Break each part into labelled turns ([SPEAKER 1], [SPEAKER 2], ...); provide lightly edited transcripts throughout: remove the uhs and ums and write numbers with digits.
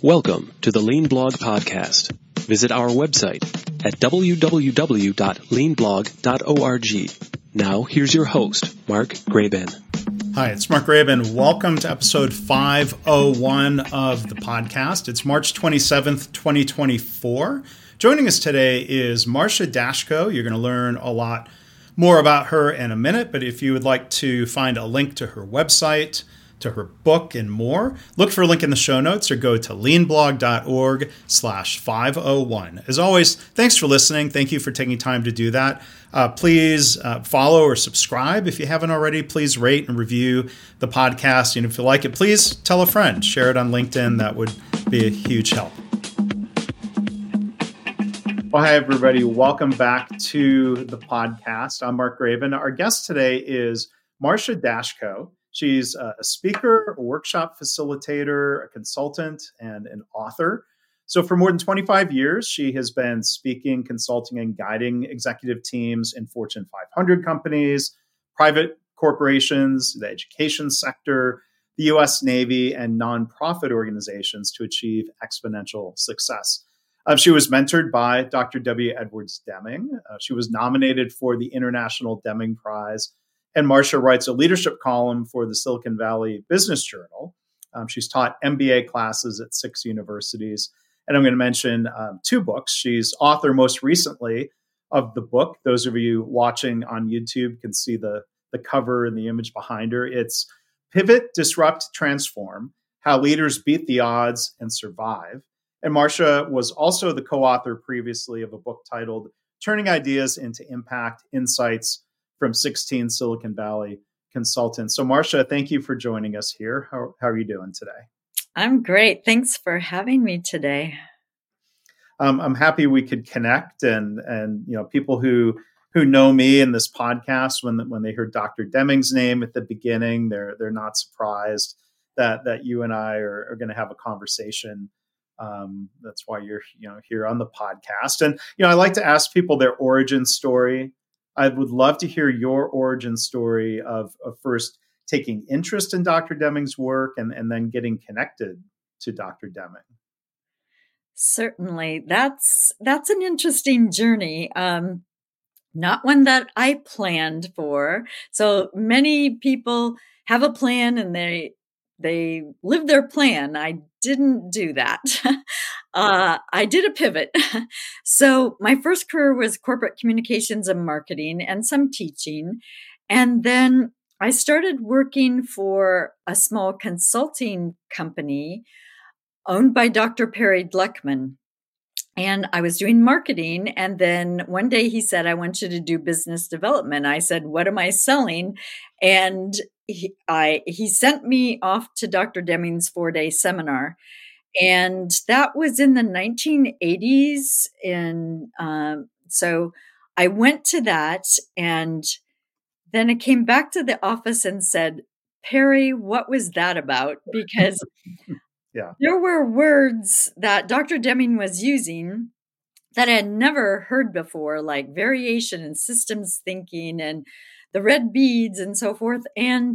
[SPEAKER 1] Welcome to the Lean Blog Podcast. Visit our website at www.leanblog.org. Now, here's your host, Mark Graban.
[SPEAKER 2] Hi, it's Mark Graban. Welcome to episode 501 of the podcast. It's March 27th, 2024. Joining us today is Marcia Dashko. You're going to learn a lot more about her in a minute, but if you would like to find a link to her website, to her book, and more, look for a link in the show notes or go to leanblog.org/501. As always, thanks for listening. Thank you for taking time to do that. Please follow or subscribe. If you haven't already, please rate and review the podcast. And if you like it, please tell a friend. Share it on LinkedIn. That would be a huge help. Well, hi, everybody. Welcome back to the podcast. I'm Mark Graban. Our guest today is Marcia Dashko. She's a speaker, a workshop facilitator, a consultant, and an author. So for more than 25 years, she has been speaking, consulting, and guiding executive teams in Fortune 500 companies, private corporations, the education sector, the U.S. Navy, and nonprofit organizations to achieve exponential success. She was mentored by Dr. W. Edwards Deming. She was nominated for the International Deming Prize. And Marcia writes a leadership column for the Silicon Valley Business Journal. She's taught MBA classes at 6 universities. And I'm going to mention 2 books. She's author most recently of the book. Those of you watching on YouTube can see the cover and the image behind her. It's Pivot, Disrupt, Transform: How Leaders Beat the Odds and Survive. And Marcia was also the co-author previously of a book titled Turning Ideas into Impact: Insights from 16 Silicon Valley Consultants. So Marcia, thank you for joining us here. How are you doing today?
[SPEAKER 3] I'm great. Thanks for having me today.
[SPEAKER 2] I'm happy we could connect, and people who know me in this podcast, when they heard Dr. Deming's name at the beginning, they're not surprised that you and I are going to have a conversation. That's why you're here on the podcast. And I like to ask people their origin story. I would love to hear your origin story of first taking interest in Dr. Deming's work and then getting connected to Dr. Deming.
[SPEAKER 3] Certainly. That's an interesting journey. Not one that I planned for. So many people have a plan and they live their plan. I didn't do that. I did a pivot. So my first career was corporate communications and marketing and some teaching. And then I started working for a small consulting company owned by Dr. Perry Gluckman. And I was doing marketing. And then one day he said, I want you to do business development. I said, what am I selling? And he sent me off to Dr. Deming's 4-day seminar. And that was in the 1980s. And so I went to that, and then I came back to the office and said, Perry, what was that about? Because there were words that Dr. Deming was using that I had never heard before, like variation and systems thinking and the red beads and so forth. And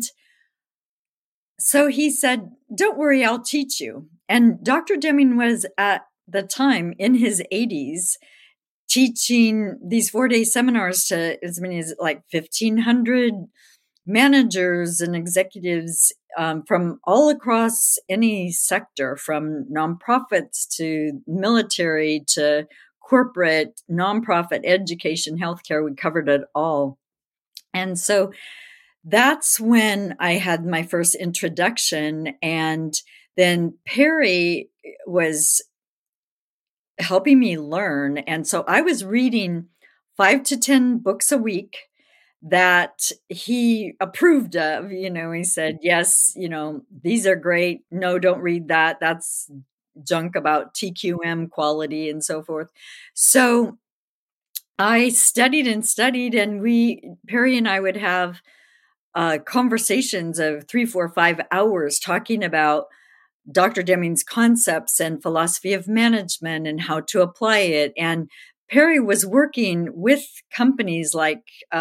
[SPEAKER 3] so he said, don't worry, I'll teach you. And Dr. Deming was at the time in his 80s teaching these 4-day seminars to as many as like 1,500 managers and executives from all across any sector, from nonprofits to military to corporate, nonprofit, education, healthcare. We covered it all. And so that's when I had my first introduction. And then Perry was helping me learn. And so I was reading 5 to 10 books a week that he approved of. He said, yes, these are great. No, don't read that. That's junk about TQM quality and so forth. So I studied, and Perry and I would have conversations of 3, 4, 5 hours talking about Dr. Deming's concepts and philosophy of management and how to apply it. And Perry was working with companies like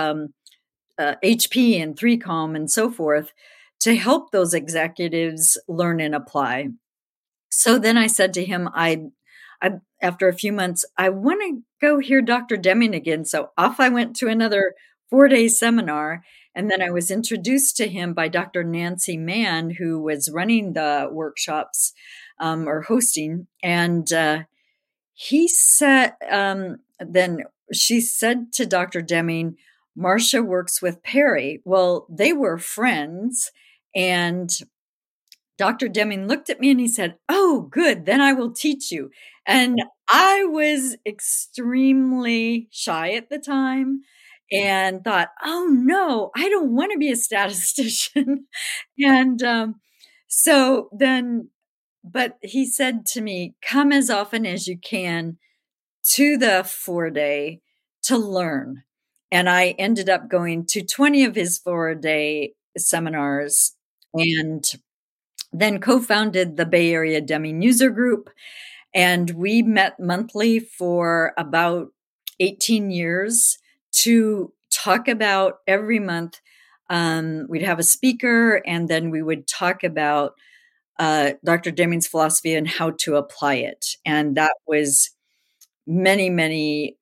[SPEAKER 3] HP and 3Com and so forth to help those executives learn and apply. So then I said to him, after a few months, I want to go hear Dr. Deming again. So off I went to another 4-day seminar. And then I was introduced to him by Dr. Nancy Mann, who was running the workshops or hosting. And he said, then she said to Dr. Deming, Marcia works with Perry. Well, they were friends. And Dr. Deming looked at me and he said, oh, good, then I will teach you. And I was extremely shy at the time and thought, oh, no, I don't want to be a statistician. And so then, but he said to me, come as often as you can to the 4-day to learn. And I ended up going to 20 of his 4-day seminars and then co-founded the Bay Area Deming User Group. And we met monthly for about 18 years to talk about every month. We'd have a speaker, and then we would talk about Dr. Deming's philosophy and how to apply it. And that was many, many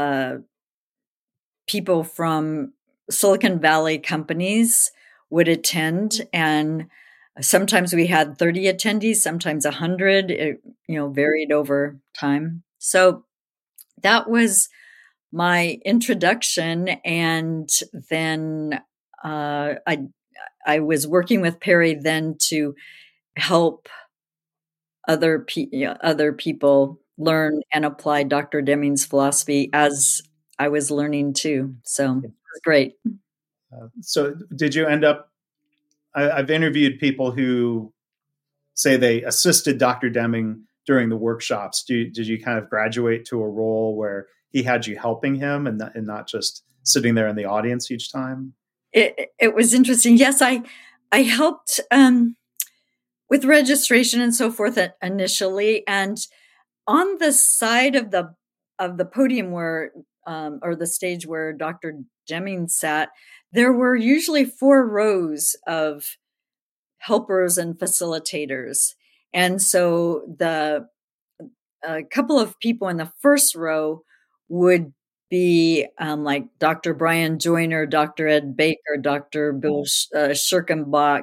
[SPEAKER 3] people from Silicon Valley companies would attend, and sometimes we had 30 attendees, sometimes 100. It, varied over time. So that was my introduction, and then I was working with Perry then to help other people learn and apply Dr. Deming's philosophy as I was learning too. So it's great.
[SPEAKER 2] So did you end up, I've interviewed people who say they assisted Dr. Deming during the workshops. Did you kind of graduate to a role where he had you helping him and not just sitting there in the audience each time?
[SPEAKER 3] It was interesting. Yes, I helped with registration and so forth initially, and on the side of the podium where or the stage where Dr. Deming sat, there were usually 4 rows of helpers and facilitators. And so a couple of people in the first row would be like Dr. Brian Joyner, Dr. Ed Baker, Dr. Bill Schirkenbach,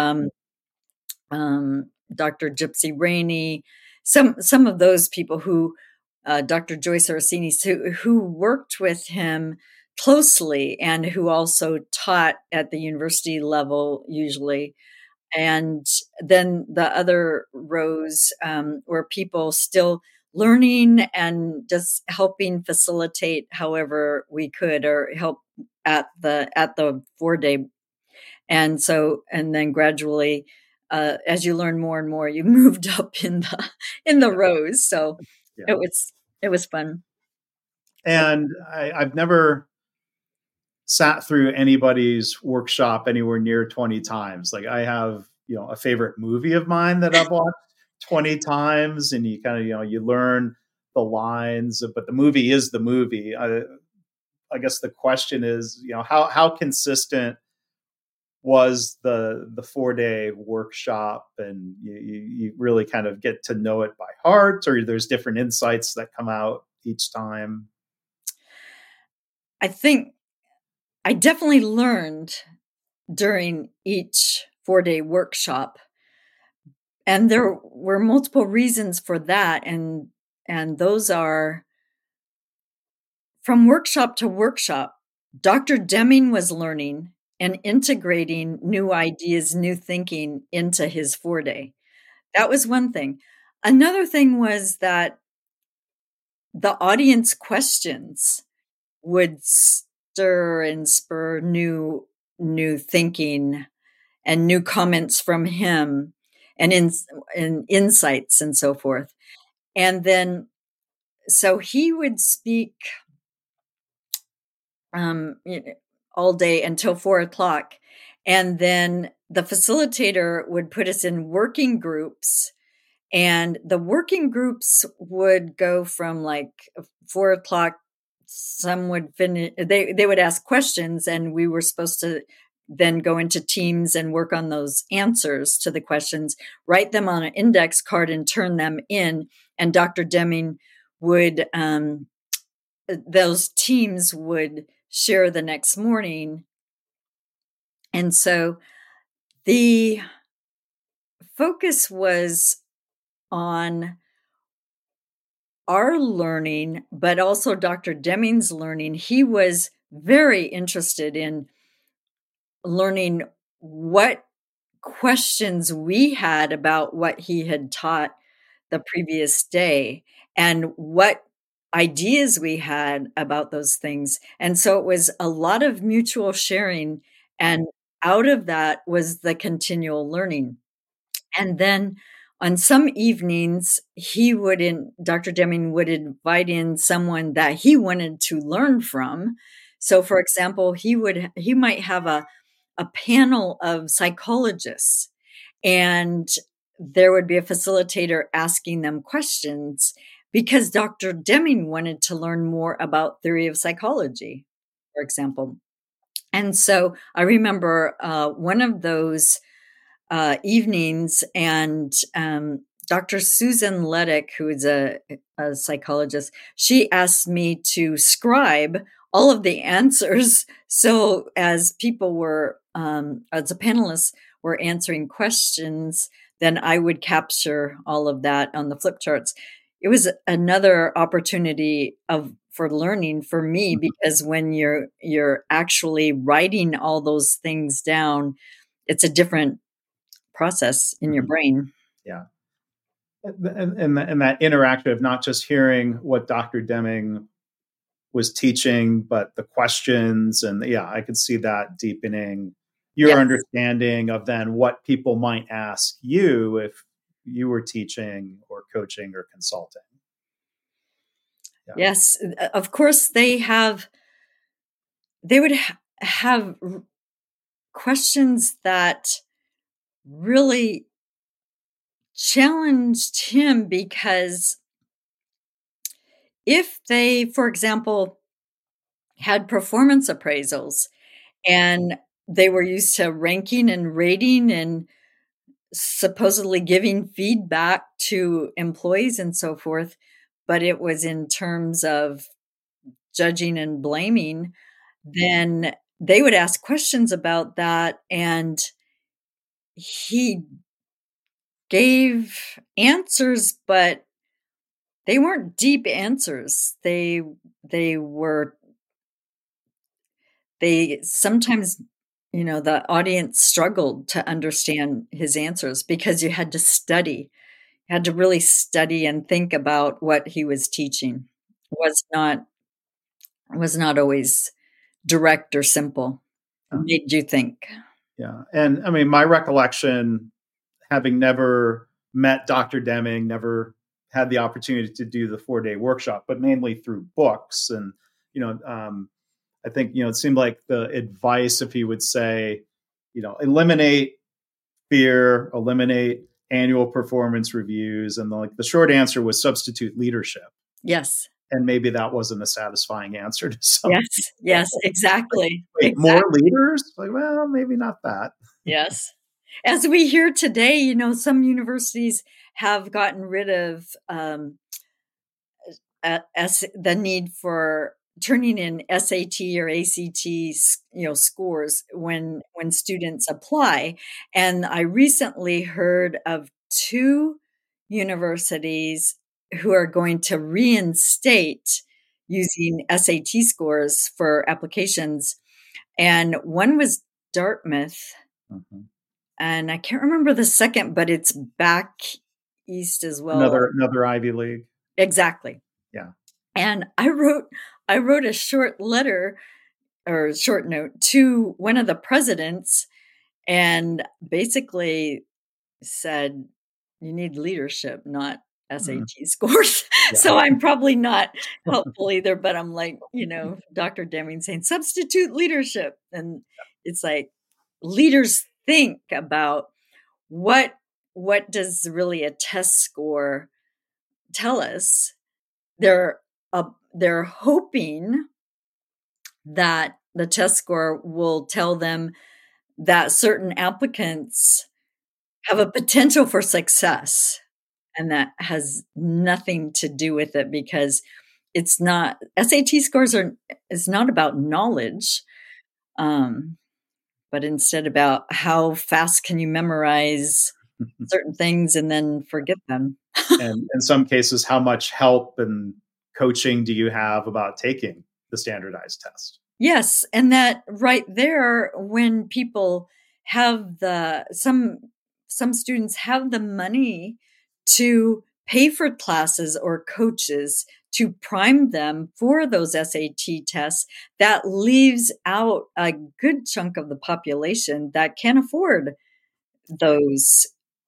[SPEAKER 3] Dr. Gypsy Rainey, some of those people who, Dr. Joyce Orsini, who worked with him closely and who also taught at the university level usually. And then the other rows were people still learning and just helping facilitate however we could, or help at the 4-day. And then gradually, as you learn more and more, you moved up in the rows. So yeah. It was fun.
[SPEAKER 2] And I've never sat through anybody's workshop anywhere near 20 times. Like I have, a favorite movie of mine that I've watched 20 times, and you kind of, you learn the lines, but the movie is the movie. I guess the question is, how consistent was the 4-day workshop, and you really kind of get to know it by heart, or there's different insights that come out each time?
[SPEAKER 3] I think I definitely learned during each 4-day workshop, and there were multiple reasons for that. And those are, from workshop to workshop, Dr. Deming was learning and integrating new ideas, new thinking into his 4-day. That was one thing. Another thing was that the audience questions would stir and spur new thinking and new comments from him and insights and so forth. And then, so he would speak all day until 4:00. And then the facilitator would put us in working groups, and the working groups would go from like 4:00. Some would finish, they would ask questions, and we were supposed to then go into teams and work on those answers to the questions, write them on an index card and turn them in. And Dr. Deming would, those teams would share the next morning. And so the focus was on our learning, but also Dr. Deming's learning. He was very interested in learning what questions we had about what he had taught the previous day and what ideas we had about those things. And so it was a lot of mutual sharing. And out of that was the continual learning. And then on some evenings, Dr. Deming would invite in someone that he wanted to learn from. So for example, he might have a panel of psychologists, and there would be a facilitator asking them questions because Dr. Deming wanted to learn more about theory of psychology, for example. And so I remember one of those evenings, and Dr. Susan Leddick, who is a psychologist, she asked me to scribe all of the answers. So as people were, as the panelists were answering questions, then I would capture all of that on the flip charts. It was another opportunity for learning for me, because when you're actually writing all those things down, it's a different process in your brain.
[SPEAKER 2] Yeah. And that interactive, not just hearing what Dr. Deming was teaching, but the questions. And yeah, I could see that deepening your understanding of then what people might ask you if you were teaching or coaching or consulting. Yeah.
[SPEAKER 3] Yes, of course they would have questions that really challenged him, because if they, for example, had performance appraisals and they were used to ranking and rating and supposedly giving feedback to employees and so forth, but it was in terms of judging and blaming, then they would ask questions about that, and he gave answers, but they weren't deep answers. They sometimes, the audience struggled to understand his answers because you had to really study and think about what he was teaching. It was not always direct or simple. It made you think.
[SPEAKER 2] Yeah. And I mean, my recollection, having never met Dr. Deming, never had the opportunity to do the 4-day workshop, but mainly through books. And, I think, it seemed like the advice, if he would say, eliminate fear, eliminate annual performance reviews. And the short answer was substitute leadership.
[SPEAKER 3] Yes.
[SPEAKER 2] And maybe that wasn't a satisfying answer to some.
[SPEAKER 3] Yes, exactly.
[SPEAKER 2] Wait, exactly. More leaders? Well, maybe not that.
[SPEAKER 3] Yes. As we hear today, some universities have gotten rid of the need for turning in SAT or ACT, scores when students apply. And I recently heard of 2 universities who are going to reinstate using SAT scores for applications. And one was Dartmouth. Mm-hmm. And I can't remember the second, but it's back east as well.
[SPEAKER 2] Another Ivy League.
[SPEAKER 3] Exactly.
[SPEAKER 2] Yeah.
[SPEAKER 3] And I wrote a short letter or short note to one of the presidents and basically said, you need leadership, not SAT scores. Yeah. So I'm probably not helpful either, but I'm like, Dr. Deming saying substitute leadership. And it's like, leaders think about what does really a test score tell us. They're hoping that the test score will tell them that certain applicants have a potential for success. And that has nothing to do with it because it's not SAT scores is not about knowledge, um, but instead about how fast can you memorize certain things and then forget them.
[SPEAKER 2] And in some cases, how much help and coaching do you have about taking the standardized test?
[SPEAKER 3] Yes, and that right there, when people have some students have the money to pay for classes or coaches to prime them for those SAT tests, that leaves out a good chunk of the population that can't afford those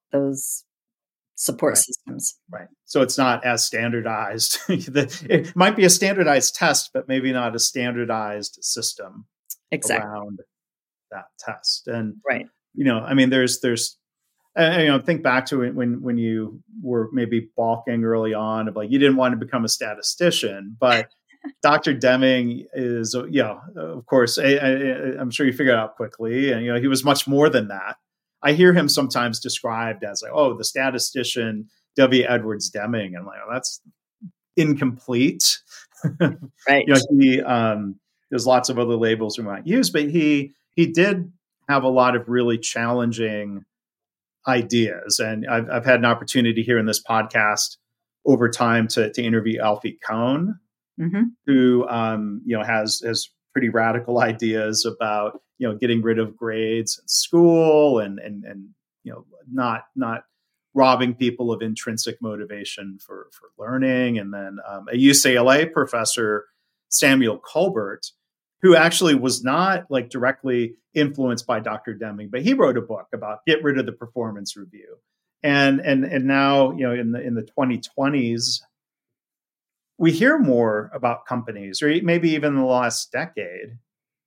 [SPEAKER 3] support systems.
[SPEAKER 2] Right. So it's not as standardized. It might be a standardized test, but maybe not a standardized system around that test. And,
[SPEAKER 3] right.
[SPEAKER 2] I mean, there's think back to it when you were maybe balking early on of like, you didn't want to become a statistician, but Dr. Deming is, of course, I'm sure you figured it out quickly. And, he was much more than that. I hear him sometimes described as like, oh, the statistician W. Edwards Deming. I'm like, oh, that's incomplete.
[SPEAKER 3] Right.
[SPEAKER 2] There's lots of other labels we might use, but he did have a lot of really challenging ideas. And I've had an opportunity here in this podcast over time to interview Alfie Kohn, who has pretty radical ideas about getting rid of grades in school and not robbing people of intrinsic motivation for learning. And then a UCLA professor, Samuel Colbert, who actually was not like directly influenced by Dr. Deming, but he wrote a book about get rid of the performance review. And now, in the 2020s, we hear more about companies, or maybe even in the last decade,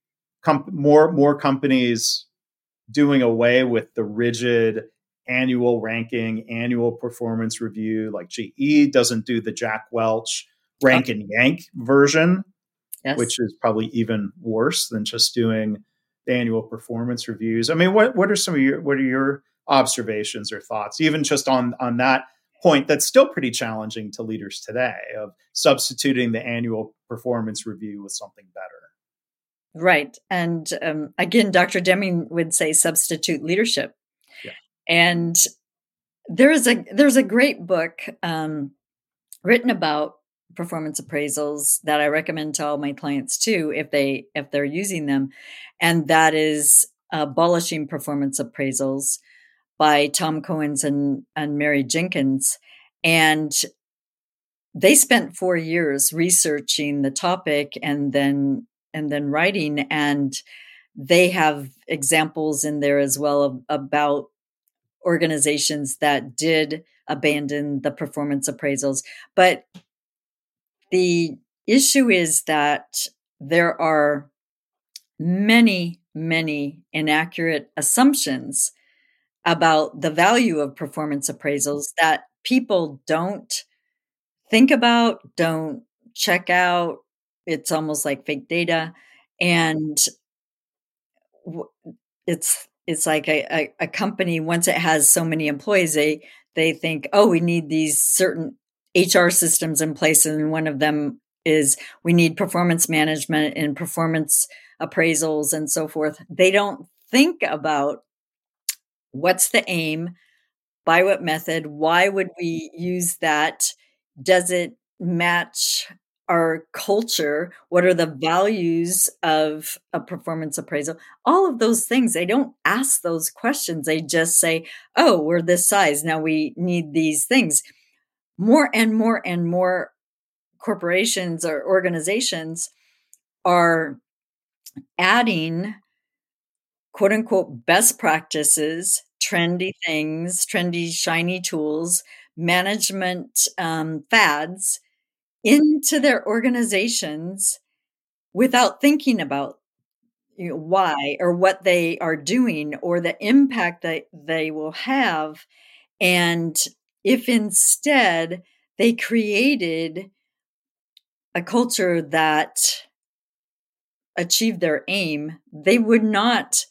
[SPEAKER 2] more companies doing away with the rigid annual ranking, annual performance review. Like GE doesn't do the Jack Welch rank and yank version, which is probably even worse than just doing the annual performance reviews. I mean, what are your observations or thoughts, even just on that point that's still pretty challenging to leaders today, of substituting the annual performance review with something better?
[SPEAKER 3] Right. And again, Dr. Deming would say substitute leadership. Yeah. And there's a great book written about performance appraisals that I recommend to all my clients too, if they're using them. And that is Abolishing Performance Appraisals by Tom Cohens and Mary Jenkins. And they spent 4 years researching the topic and then writing, and they have examples in there as well about organizations that did abandon the performance appraisals. But the issue is that there are many, many inaccurate assumptions about the value of performance appraisals that people don't think about, don't check out. It's almost like fake data. And it's like a company, once it has so many employees, they think, oh, we need these certain HR systems in place. And one of them is we need performance management and performance appraisals and so forth. They don't think about what's the aim, by what method, why would we use that? Does it match our culture? What are the values of a performance appraisal? All of those things. They don't ask those questions. They just say, oh, we're this size. Now we need these things. More and more and more corporations or organizations are adding quote unquote best practices, trendy things, trendy, shiny tools, management fads into their organizations without thinking about why or what they are doing or the impact that they will have. And if instead they created a culture that achieved their aim, they would not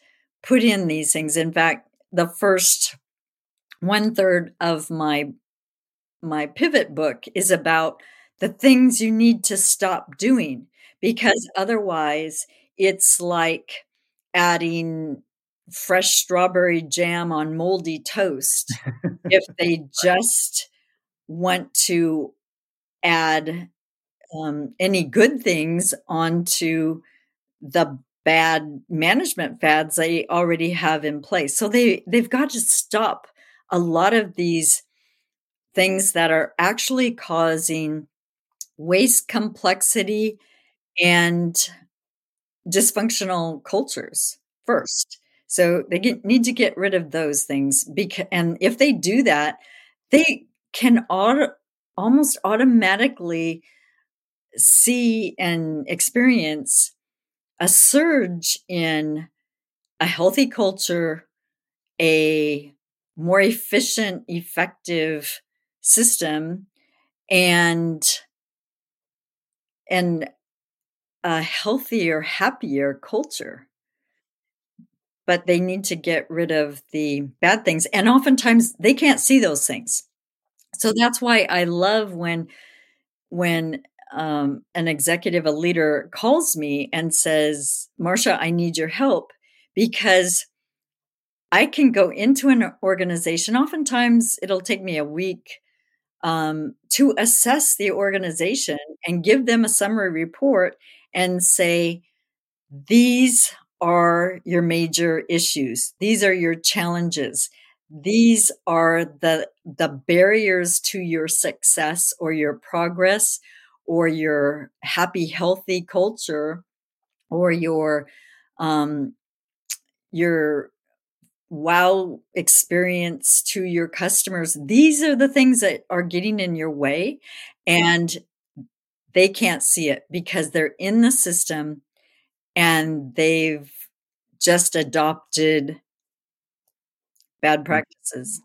[SPEAKER 3] put in these things. In fact, the first 1/3 of my pivot book is about the things you need to stop doing, because otherwise it's like adding fresh strawberry jam on moldy toast. If they just want to add any good things onto the bad management fads they already have in place. So they've got to stop a lot of these things that are actually causing waste, complexity, and dysfunctional cultures first. So they need to get rid of those things, and if they do that, they can almost automatically see and experience a surge in a healthy culture, a more efficient, effective system, and a healthier, happier culture. But they need to get rid of the bad things, and oftentimes they can't see those things. So that's why I love when an executive, a leader calls me and says, "Marsha, I need your help," because I can go into an organization. Oftentimes it'll take me a week to assess the organization and give them a summary report and say, these are your major issues. These are your challenges. These are the barriers to your success or your progress or your happy, healthy culture or your wow experience to your customers. These are the things that are getting in your way, and they can't see it because they're in the system and they've just adopted bad practices.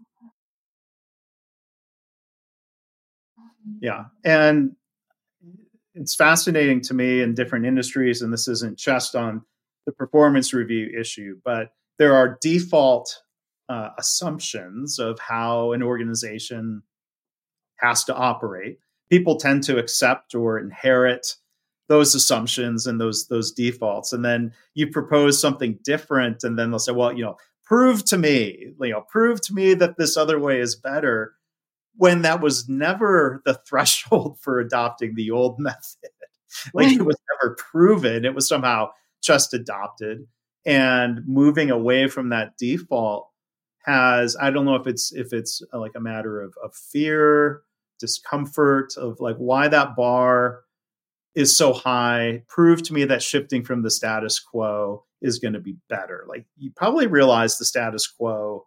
[SPEAKER 2] Yeah. And it's fascinating to me in different industries, and this isn't just on the performance review issue, but there are default assumptions of how an organization has to operate. People tend to accept or inherit those assumptions and those defaults, and then you propose something different, and then they'll say, "Well, prove to me that this other way is better," when that was never the threshold for adopting the old method. Like, it was never proven. It was somehow just adopted. And moving away from that default has, I don't know if it's like a matter of fear, discomfort, of like why that bar is so high. Prove to me that shifting from the status quo is going to be better. Like, you probably realize the status quo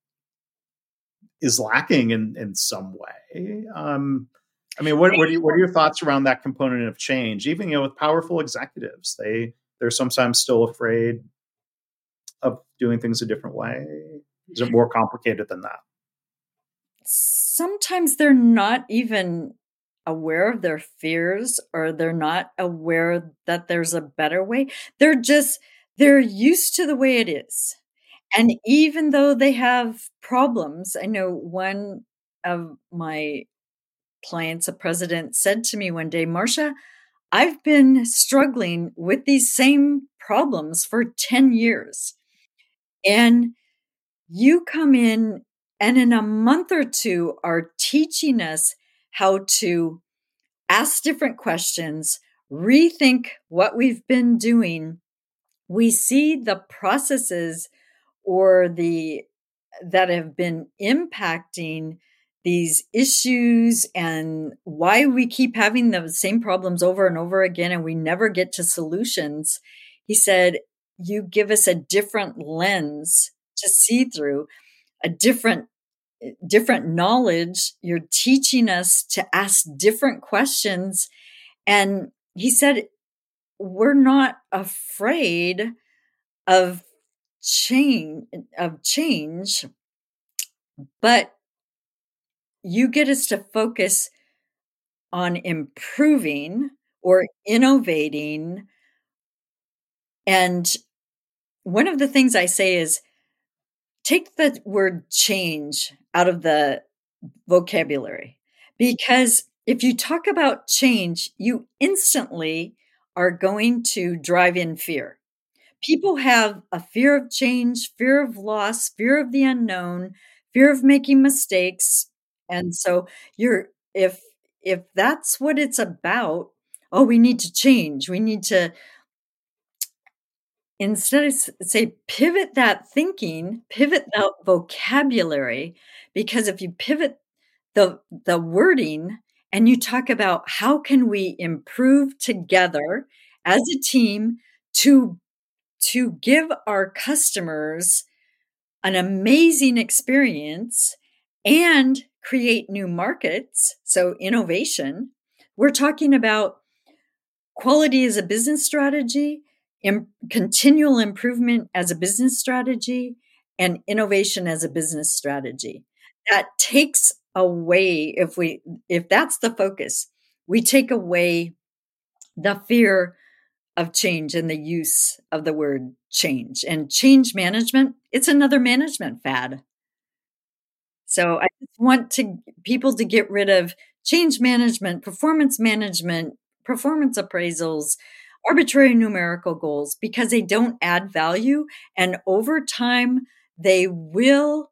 [SPEAKER 2] is lacking in some way. I mean, what are your thoughts around that component of change? Even with powerful executives, they're sometimes still afraid of doing things a different way. Is it more complicated than that?
[SPEAKER 3] Sometimes they're not even aware of their fears, or they're not aware that there's a better way. They're used to the way it is. And even though they have problems, I know one of my clients, a president, said to me one day, "Marsha, I've been struggling with these same problems for 10 years. And you come in and in a month or two are teaching us how to ask different questions, rethink what we've been doing. We see the processes or that have been impacting these issues and why we keep having the same problems over and over again and we never get to solutions." He said, "You give us a different lens to see through, a different knowledge. You're teaching us to ask different questions." And he said, "We're not afraid of change, but you get us to focus on improving or innovating and one of the things I say is take the word change out of the vocabulary, because if you talk about change, you instantly are going to drive in fear. People have a fear of change, fear of loss, fear of the unknown, fear of making mistakes. And so you're if that's what it's about, oh, we need to change. We need to instead of say pivot that thinking, pivot that vocabulary, because if you pivot the wording and you talk about how can we improve together as a team to give our customers an amazing experience and create new markets, so innovation. We're talking about quality as a business strategy, continual improvement as a business strategy, and innovation as a business strategy. That takes away, if that's the focus, we take away the fear of change and the use of the word change. And change management, it's another management fad. So I just want people to get rid of change management, performance appraisals, arbitrary numerical goals, because they don't add value. And over time, they will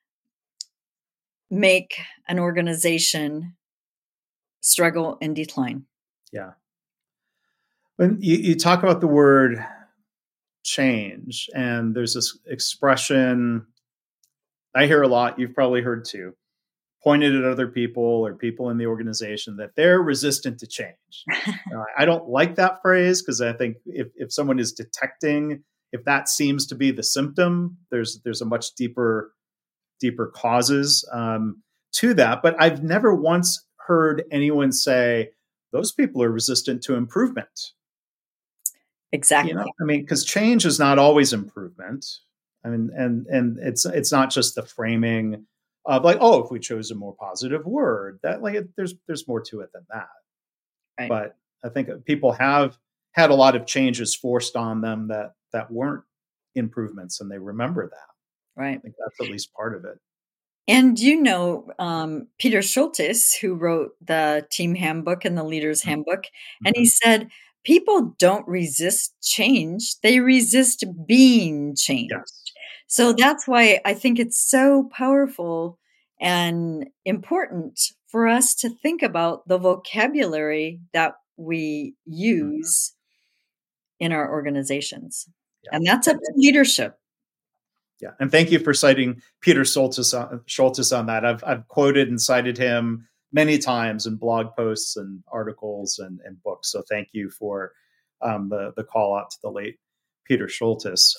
[SPEAKER 3] make an organization struggle and decline.
[SPEAKER 2] Yeah. When you talk about the word change, and there's this expression I hear a lot, you've probably heard too, pointed at other people or people in the organization that they're resistant to change. I don't like that phrase, because I think if someone is detecting, if that seems to be the symptom, there's a much deeper causes to that. But I've never once heard anyone say those people are resistant to improvement.
[SPEAKER 3] Exactly.
[SPEAKER 2] Because change is not always improvement. And it's not just the framing of like, oh, if we chose a more positive word, that there's more to it than that.
[SPEAKER 3] Right.
[SPEAKER 2] But I think people have had a lot of changes forced on them that weren't improvements, and they remember that.
[SPEAKER 3] Right.
[SPEAKER 2] I think that's at least part of it.
[SPEAKER 3] And Peter Schultes, who wrote the team handbook and the leader's handbook, and he said, people don't resist change, they resist being changed.
[SPEAKER 2] Yes.
[SPEAKER 3] So that's why I think it's so powerful and important for us to think about the vocabulary that we use in our organizations. Yeah. And that's up to leadership.
[SPEAKER 2] Yeah. And thank you for citing Peter Schultes on that. I've quoted and cited him many times in blog posts and articles and books. So thank you for the call out to the late Peter Schultes.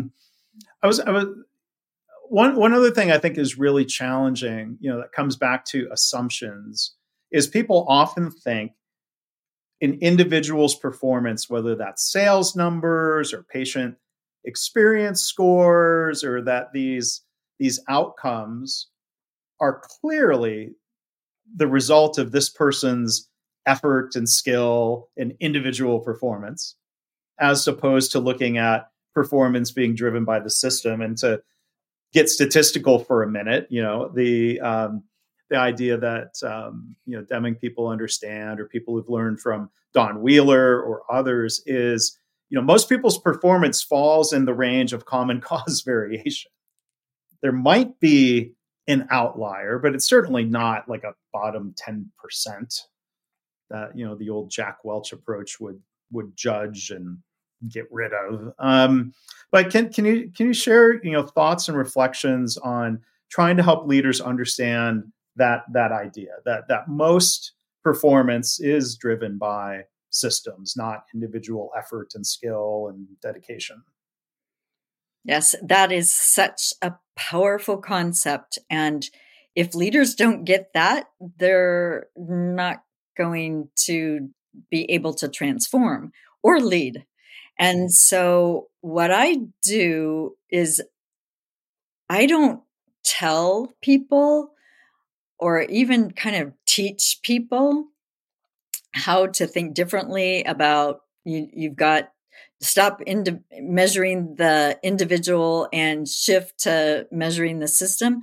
[SPEAKER 2] One other thing I think is really challenging, that comes back to assumptions, is people often think an individual's performance, whether that's sales numbers or patient experience scores, or that these outcomes are clearly the result of this person's effort and skill and individual performance, as opposed to looking at performance being driven by the system. And to get statistical for a minute, the idea that Deming people understand, or people who've learned from Don Wheeler or others, is most people's performance falls in the range of common cause variation. There might be an outlier, but it's certainly not like a bottom 10% that the old Jack Welch approach would judge and get rid of. But can you share thoughts and reflections on trying to help leaders understand that idea that most performance is driven by systems, not individual effort and skill and dedication?
[SPEAKER 3] Yes, that is such a powerful concept. And if leaders don't get that, they're not going to be able to transform or lead. And so what I do is I don't tell people or even kind of teach people how to think differently about you've got stop measuring the individual and shift to measuring the system,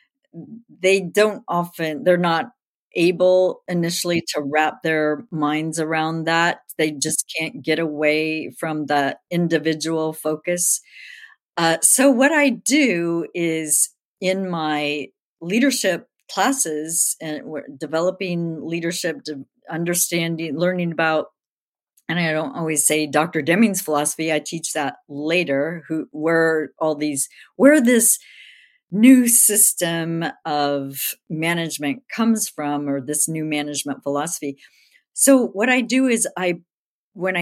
[SPEAKER 3] they're not able initially to wrap their minds around that. They just can't get away from the individual focus. So what I do is in my leadership classes, and we're developing leadership, understanding, learning about, and I don't always say Dr. Deming's philosophy. I teach that later, where this new system of management comes from, or this new management philosophy. So what I do is when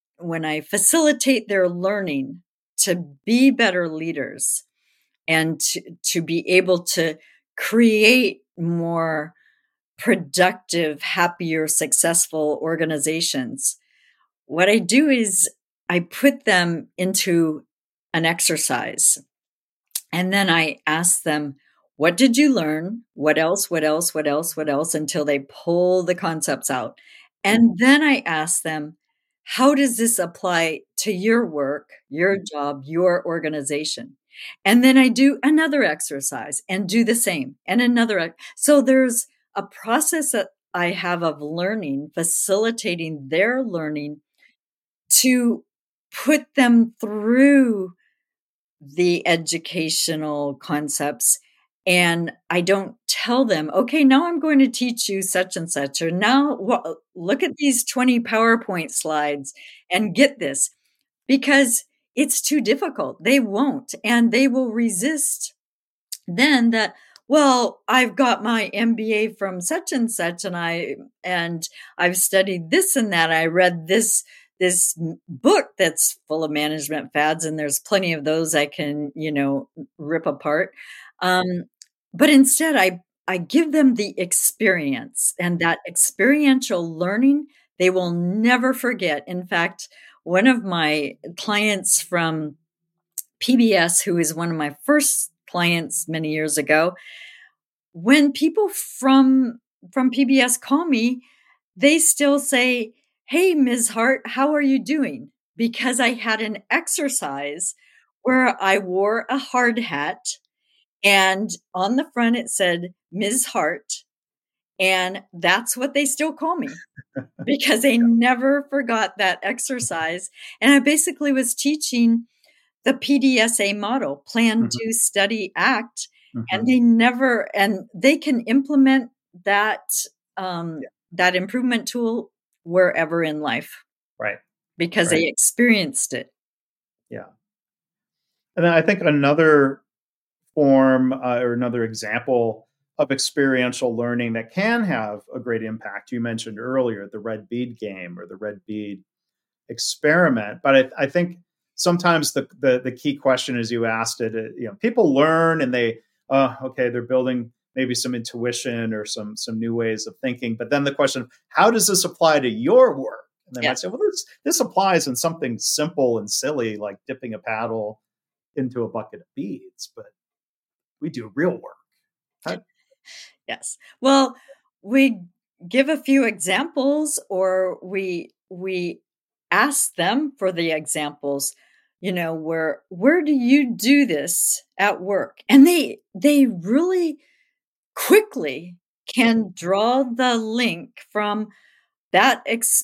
[SPEAKER 3] I facilitate their learning to be better leaders and to be able to create more productive, happier, successful organizations, what I do is I put them into an exercise. And then I ask them, what did you learn? What else? What else? What else? What else? Until they pull the concepts out. And then I ask them, how does this apply to your work, your job, your organization? And then I do another exercise and do the same and another. So there's a process that I have of learning, facilitating their learning to put them through the educational concepts. And I don't tell them, okay, now I'm going to teach you such and such, or now look at these 20 PowerPoint slides and get this, because it's too difficult. They won't, and they will resist then that, well, I've got my MBA from such and such, and I've studied this and that. I read this book that's full of management fads, and there's plenty of those I can, rip apart. But instead, I give them the experience, and that experiential learning, they will never forget. In fact, one of my clients from PBS, who is one of my first clients many years ago, when people from PBS call me, they still say, hey, Ms. Hart, how are you doing? Because I had an exercise where I wore a hard hat, and on the front it said Ms. Hart. And that's what they still call me because they never forgot that exercise. And I basically was teaching the PDSA model, plan, do, study, act. And they can implement that, that improvement tool wherever in life.
[SPEAKER 2] Right.
[SPEAKER 3] Because they experienced it.
[SPEAKER 2] Yeah. And then I think another form or another example of experiential learning that can have a great impact, you mentioned earlier, the red bead game or the red bead experiment. But I think sometimes the key question, as you asked it, people learn and they're building maybe some intuition or some new ways of thinking. But then the question, how does this apply to your work? And they might say, well, this applies in something simple and silly like dipping a paddle into a bucket of beads, but we do real work.
[SPEAKER 3] Yes. Well, we give a few examples, or we ask them for the examples, where do you do this at work? And they really quickly can draw the link from that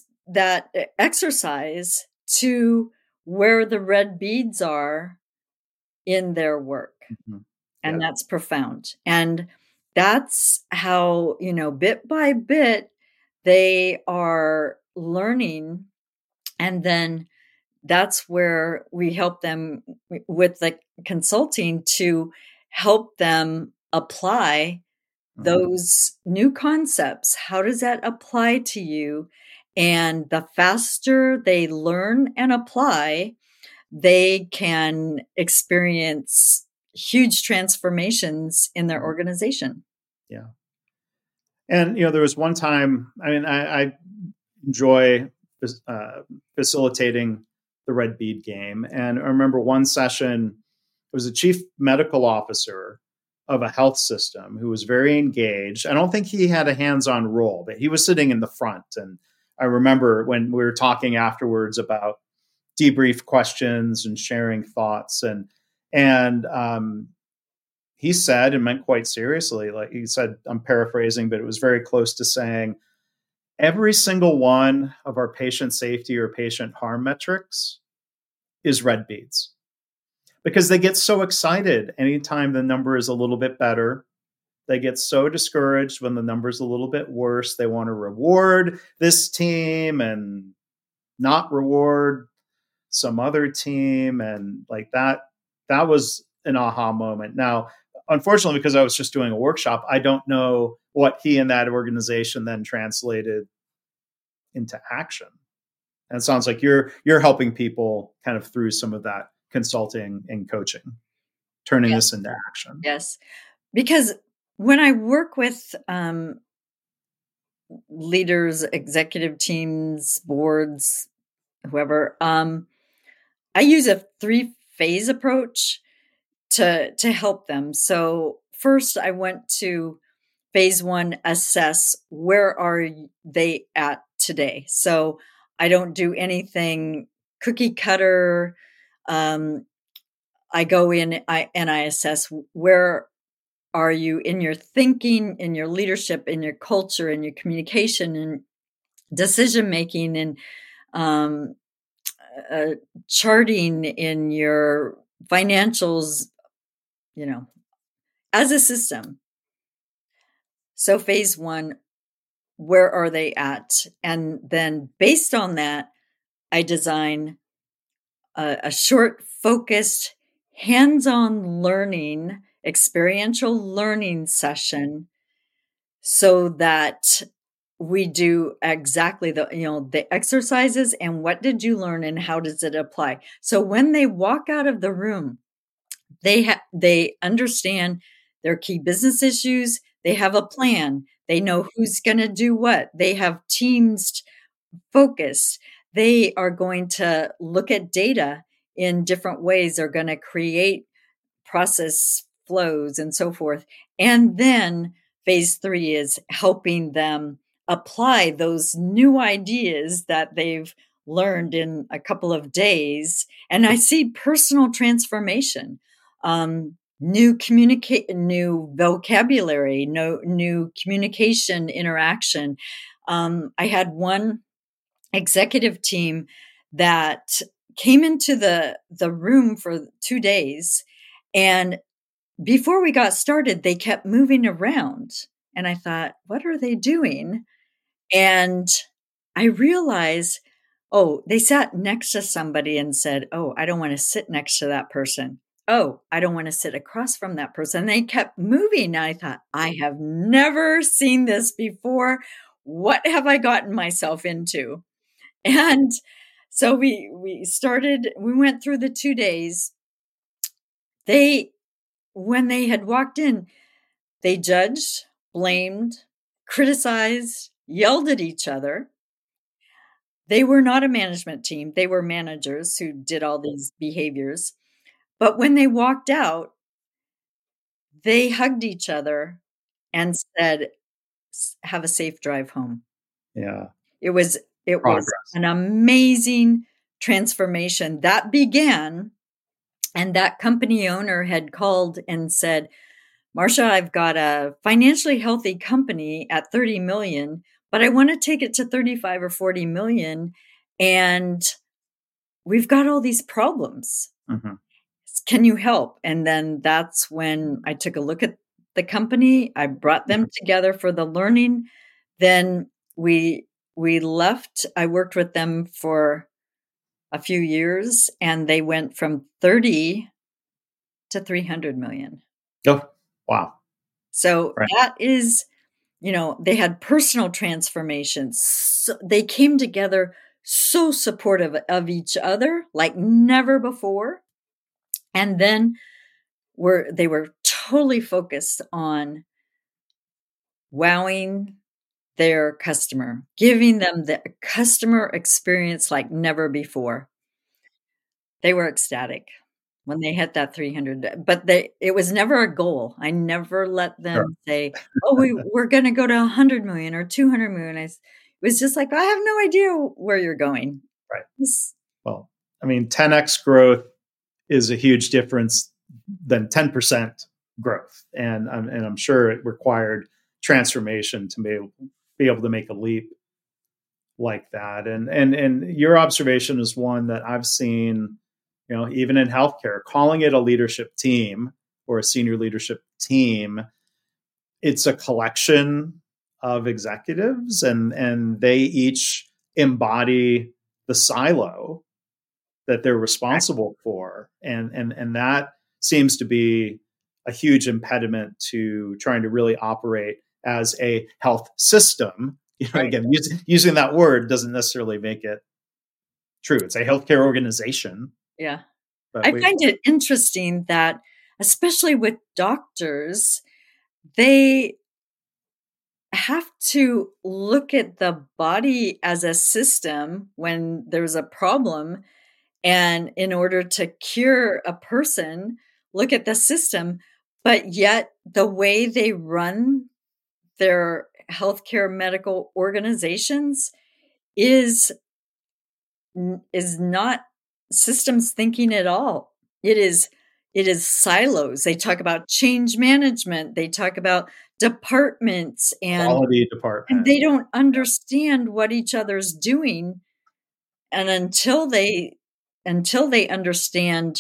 [SPEAKER 3] exercise to where the red beads are in their work. And that's profound. And that's how, bit by bit, they are learning. And then that's where we help them with the consulting to help them apply those new concepts. How does that apply to you? And the faster they learn and apply, they can experience huge transformations in their organization.
[SPEAKER 2] Yeah. And, there was one time, I enjoy facilitating the red bead game. And I remember one session, it was a chief medical officer of a health system who was very engaged. I don't think he had a hands-on role, but he was sitting in the front. And I remember when we were talking afterwards about debrief questions and sharing thoughts. And he said, and meant quite seriously, like he said, I'm paraphrasing, but it was very close to saying, every single one of our patient safety or patient harm metrics is red beads, because they get so excited anytime the number is a little bit better. They get so discouraged when the number's a little bit worse. They want to reward this team and not reward some other team. And like that was an aha moment. Now, unfortunately, because I was just doing a workshop, I don't know what he and that organization then translated into action. And it sounds like you're helping people kind of through some of that consulting and coaching, turning this into action.
[SPEAKER 3] Yes. Because when I work with leaders, executive teams, boards, whoever, I use a 3-phase approach to help them. So first I went to phase 1, assess where are they at today. So I don't do anything cookie cutter. I go in and I assess where are you in your thinking, in your leadership, in your culture, in your communication, and decision making, and charting, in your financials, as a system. So phase 1, where are they at? And then based on that, I design a short, focused, hands-on learning, experiential learning session, so that we do exactly the exercises and what did you learn and how does it apply. So when they walk out of the room, they understand their key business issues. They have a plan. They know who's going to do what. They have teams focused. They are going to look at data in different ways. They're going to create process flows and so forth. And then phase 3 is helping them apply those new ideas that they've learned in a couple of days. And I see personal transformation, new vocabulary, new communication interaction. I had one executive team that came into the room for 2 days, and before we got started, they kept moving around. And I thought, what are they doing? And I realized, they sat next to somebody and said, I don't want to sit next to that person. I don't want to sit across from that person. And they kept moving. And I thought, I have never seen this before. What have I gotten myself into? And so we went through the 2 days. When they had walked in, they judged, blamed, criticized, yelled at each other. They were not a management team. They were managers who did all these behaviors. But when they walked out, they hugged each other and said, have a safe drive home.
[SPEAKER 2] Yeah.
[SPEAKER 3] It was an amazing transformation that began. And that company owner had called and said, Marsha, I've got a financially healthy company at 30 million, but I want to take it to 35 or 40 million. And we've got all these problems. Mm-hmm. Can you help? And then that's when I took a look at the company. I brought them together for the learning. Then we left. I worked with them for a few years, and they went from 30 to 300 million.
[SPEAKER 2] Oh, wow.
[SPEAKER 3] So that is, they had personal transformations. So they came together so supportive of each other like never before. And then they were totally focused on wowing their customer, giving them the customer experience like never before. They were ecstatic when they hit that 300, but it was never a goal. I never let them say, we're going to go to 100 million or 200 million. It was just like, I have no idea where you're going.
[SPEAKER 2] Right. Well, I mean, 10x growth is a huge difference than 10% growth. And I'm sure it required transformation to be able to make a leap like that. And your observation is one that I've seen, even in healthcare, calling it a leadership team or a senior leadership team. It's a collection of executives, and they each embody the silo that they're responsible for. And that seems to be a huge impediment to trying to really operate as a health system.
[SPEAKER 3] Right.
[SPEAKER 2] Again, using that word doesn't necessarily make it true. It's a healthcare organization.
[SPEAKER 3] Yeah.
[SPEAKER 2] But
[SPEAKER 3] I find it interesting that, especially with doctors, they have to look at the body as a system when there's a problem. And in order to cure a person, look at the system. But yet the way they run their healthcare medical organizations is not systems thinking at all. It is silos. They talk about change management. They talk about departments and
[SPEAKER 2] quality department.
[SPEAKER 3] and they don't understand what each other's doing. And until they understand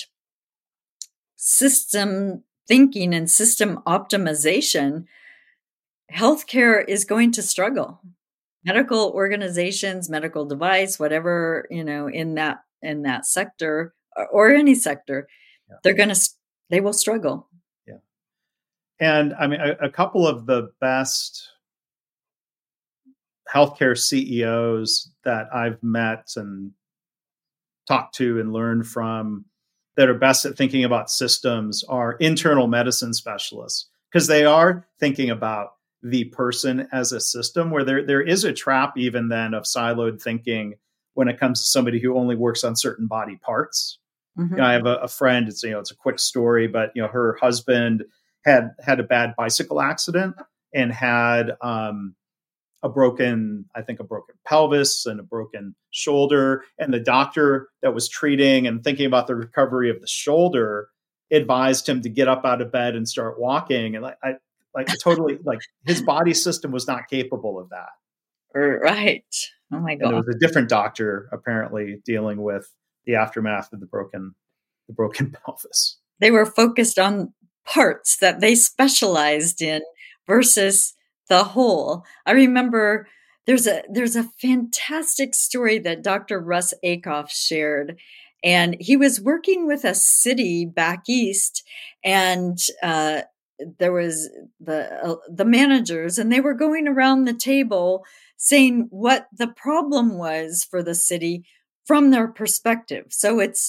[SPEAKER 3] system thinking and system optimization, healthcare is going to struggle. Medical organizations, medical device, whatever, in that sector or any sector, they will struggle.
[SPEAKER 2] Yeah. And I mean, a couple of the best healthcare CEOs that I've met and talked to and learned from that are best at thinking about systems are internal medicine specialists, because they are thinking about the person as a system, where there is a trap even then of siloed thinking when it comes to somebody who only works on certain body parts.
[SPEAKER 3] Mm-hmm.
[SPEAKER 2] I have a friend, it's a quick story, but her husband had a bad bicycle accident and had a broken pelvis and a broken shoulder. And the doctor that was treating and thinking about the recovery of the shoulder advised him to get up out of bed and start walking. And totally, his body system was not capable of that.
[SPEAKER 3] Right. Oh my God.
[SPEAKER 2] And it was a different doctor apparently dealing with the aftermath of the broken pelvis.
[SPEAKER 3] They were focused on parts that they specialized in versus the whole. I remember there's a fantastic story that Dr. Russ Akoff shared, and he was working with a city back east, and there was the managers, and they were going around the table saying what the problem was for the city from their perspective. So it's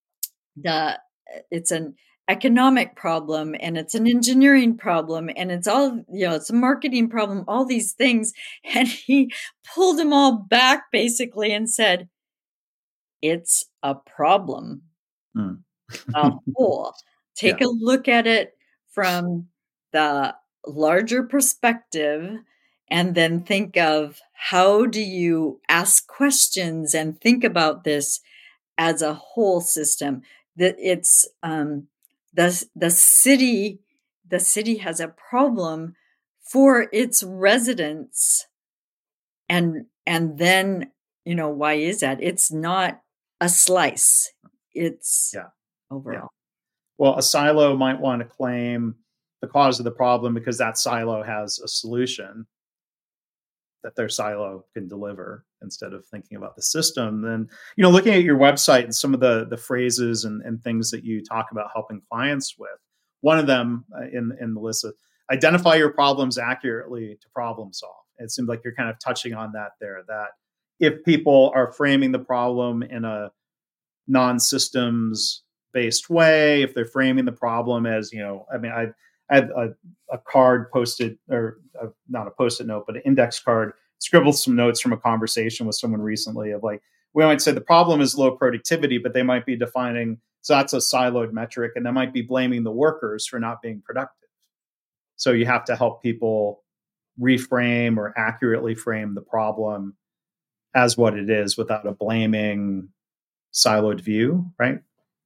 [SPEAKER 3] an economic problem, and it's an engineering problem, and it's all, it's a marketing problem, all these things. And he pulled them all back basically and said, it's a problem. A whole. Take a look at it from the larger perspective, and then think of how do you ask questions and think about this as a whole system. That it's the city has a problem for its residents, and then why is that? It's not a slice. It's overall.
[SPEAKER 2] Yeah. Well, a silo might want to claim the cause of the problem because that silo has a solution that their silo can deliver, instead of thinking about the system. Then, looking at your website and some of the phrases and things that you talk about helping clients with, one of them in the list of identify your problems accurately to problem solve. It seems like you're kind of touching on that there, that if people are framing the problem in a non-systems based way, if they're framing the problem as, I had a card posted, or not a Post-it note, but an index card, scribbled some notes from a conversation with someone recently of we might say the problem is low productivity, but they might be defining, so that's a siloed metric, and they might be blaming the workers for not being productive. So you have to help people reframe or accurately frame the problem as what it is without a blaming siloed view, right?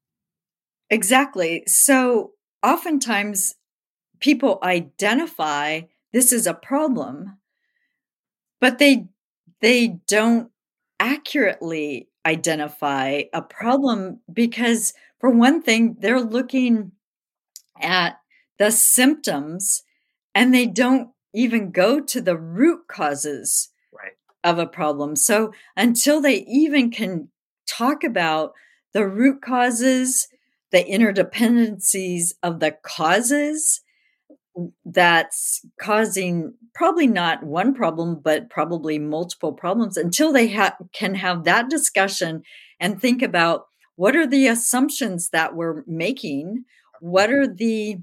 [SPEAKER 3] Exactly. So oftentimes people identify this is a problem, but they don't accurately identify a problem because, for one thing, they're looking at the symptoms and they don't even go to the root causes
[SPEAKER 2] Right.
[SPEAKER 3] of a problem. So until they even can talk about the root causes, the interdependencies of the causes that's causing probably not one problem, but probably multiple problems, until they can have that discussion and think about what are the assumptions that we're making, what are the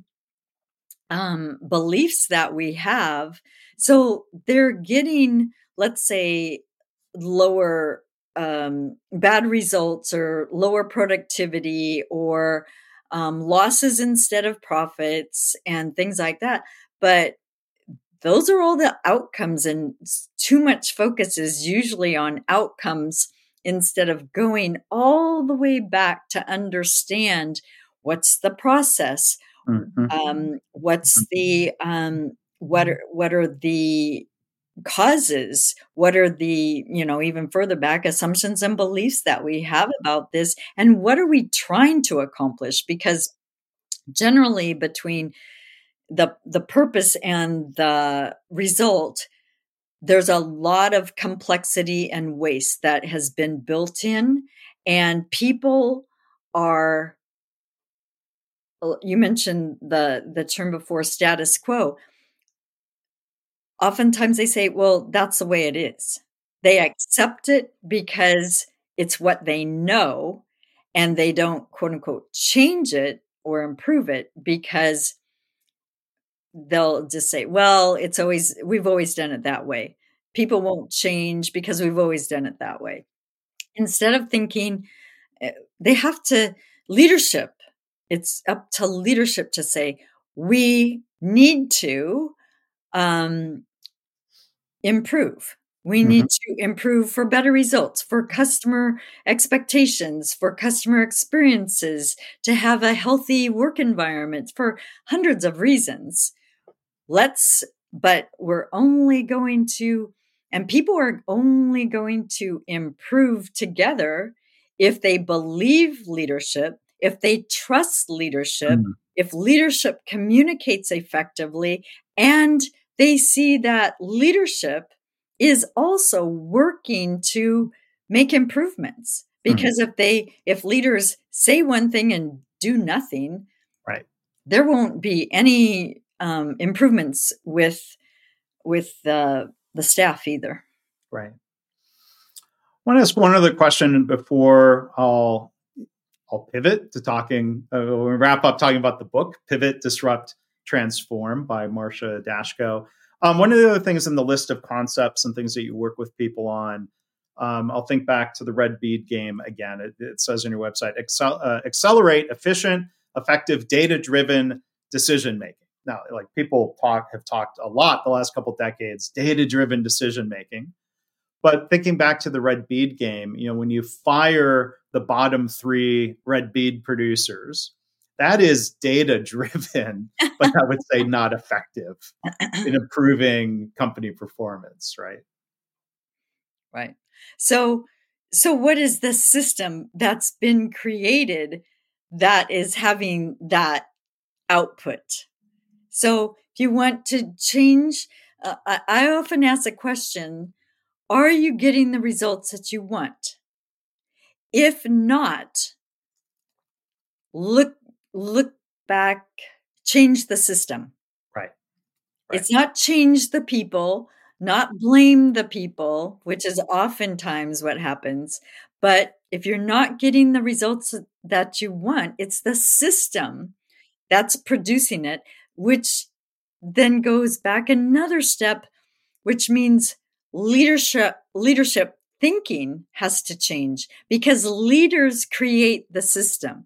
[SPEAKER 3] beliefs that we have. So they're getting, let's say, lower bad results or lower productivity or losses instead of profits and things like that. But those are all the outcomes, and too much focus is usually on outcomes instead of going all the way back to understand what's the process, what's the what are the causes, what are the, even further back, assumptions and beliefs that we have about this, and what are we trying to accomplish? Because generally between the purpose and the result, there's a lot of complexity and waste that has been built in, and people are, you mentioned the term before, status quo. Oftentimes they say, well, that's the way it is. They accept it because it's what they know, and they don't, quote unquote, change it or improve it because they'll just say, well, we've always done it that way. People won't change because we've always done it that way. Instead of thinking, they have to, leadership, it's up to leadership to say, we need to improve. We need to improve for better results, for customer expectations, for customer experiences, to have a healthy work environment, for hundreds of reasons. But we're only going to, and people are only going to improve together if they believe leadership, if they trust leadership, if leadership communicates effectively, and they see that leadership is also working to make improvements. Because if leaders say one thing and do nothing,
[SPEAKER 2] right,
[SPEAKER 3] there won't be any improvements with the staff either.
[SPEAKER 2] right. I want to ask one other question before I'll pivot to talking. We'll wrap up talking about the book, Pivot, Disrupt, Transform by Marcia Dashko. One of the other things in the list of concepts and things that you work with people on, I'll think back to the red bead game again. It says on your website, accelerate efficient, effective, data-driven decision making. Now, like people have talked a lot the last couple of decades, data-driven decision making. But thinking back to the red bead game, when you fire the bottom 3 red bead producers, that is data driven, but I would say not effective in improving company performance, right?
[SPEAKER 3] Right. So what is the system that's been created that is having that output? So if you want to change, I often ask a question, are you getting the results that you want? If not, look back, change the system.
[SPEAKER 2] Right.
[SPEAKER 3] It's not change the people, not blame the people, which is oftentimes what happens. But if you're not getting the results that you want, it's the system that's producing it, which then goes back another step, which means leadership thinking has to change, because leaders create the system,